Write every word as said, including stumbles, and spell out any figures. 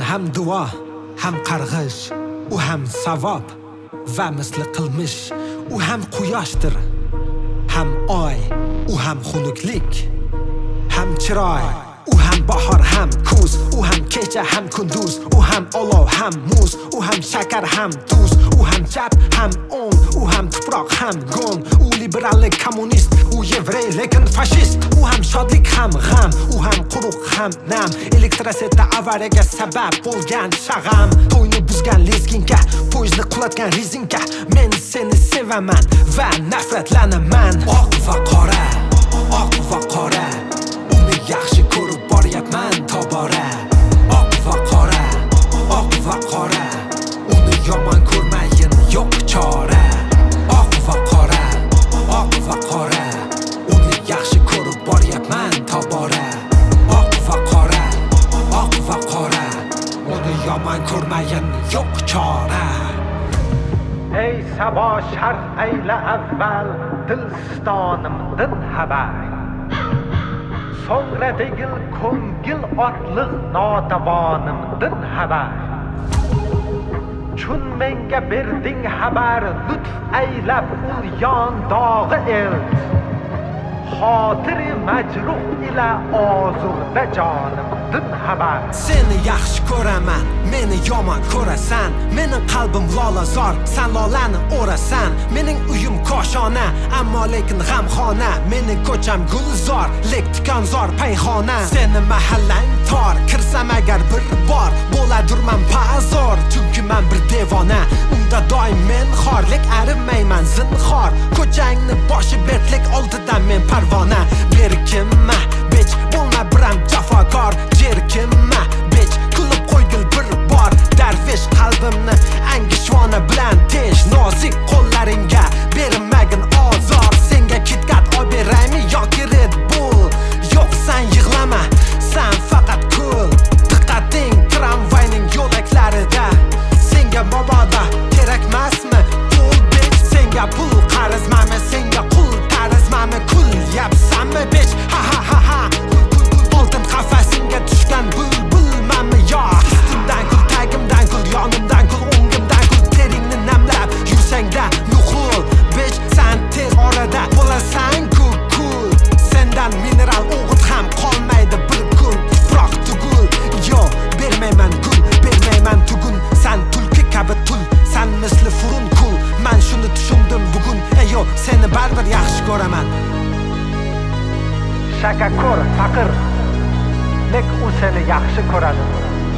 ham duo, ham qarg'ish, u ham savob va misli qilmish. U ham quyoshdir, ham oy, u ham xunuklik, ham chiroy. U ham bahor, ham kuz, u ham kecha, ham kunduz. U ham olov, ham muz, u ham shakar, ham tuz. U ham chap, ham o'ng, u ham tuproq, ham go'ng. U liberallik, kommunist, u yevrey lekin fashist. U ham shodlik, ham g'am, u ham quruq, ham nam. Elektroseta avariyaga sabab bo'lgan shag'am. To'yni buzgan lezginka, poyezdni qulatgan rezinka. Men seni sevaman va nafratlanaman. Oq va qora, oq va qora, uni yaxshi ko'rib boryapman tobora. Oq va qora, oq va qora, uni yomon ko'rmayin, yo'q chora. Oq va qora, oq va qora, uni yaxshi ko'rib boryapman tobora. Oq va qora, oq va qora, uni yomon ko'rmayin, yo'q chora. Ey sabo sharq ayla avval, dilstonimdan xabar. So'ngra degil ko'ngil otliq notavonimdan xabar. Chun menga berding xabar, lutf aylab ul yon dog'i elt. Xotiri majruh ila ozurda jonimdan xabar. Seni yaxshi ko'raman, meni yomon ko'rasan. Mening qalbim lolazor, san lolani o'rasan. Mening uyim koshona, ammo lekin g'amxona. Mening ko'cham gulzor, lek tikonzor payxona. Seni mahallang tor, kirsam agar bir bor bo'ladurman pazor, chunki men bir devona. Unda doim men xor, lek arimayman zinhor. Ko'changni boshi bertlik oldidan men parvona. Berkinma, bech bo'lma biram jafokor. Jerkinma, bech kulib qo'ygil bir bor. Darvesh qalbimni angishvona bilan tesh. Nozik qo'llaringga bermagin ozor. Senga KitKat olib beraymi yoki Red Bull? Yo'q, sen yig'lama, sen faqat kul. Diqqating tramvayning yo'laklarida. Senga mabodo kerakmasmi pul, bech? Senga pul qarzmami, senga qul tarzmami? Kul yapsanmi, bech? Ha ha ha ha. Oltin qafasingga tushgan bulbulmanmi yo? Ustimdan kul, tagimdan kul, yonimdan kul, o'ngimdan kul. Teringni namlab yursangda nuqul, bech, sen tez orada bo'lasan kul kul. Sendan mineral o'g'it ham qolmaydi bir kun. Tuproq tugul, yo, bermayman gul, bermayman tugun. Sen tulki kabi tul, sen misli furun kul. Men shuni tushundim bugun, eyo, seni baribir yaxshi ko'raman. Shakakor faqir, lek u seni yaxshi ko'radi.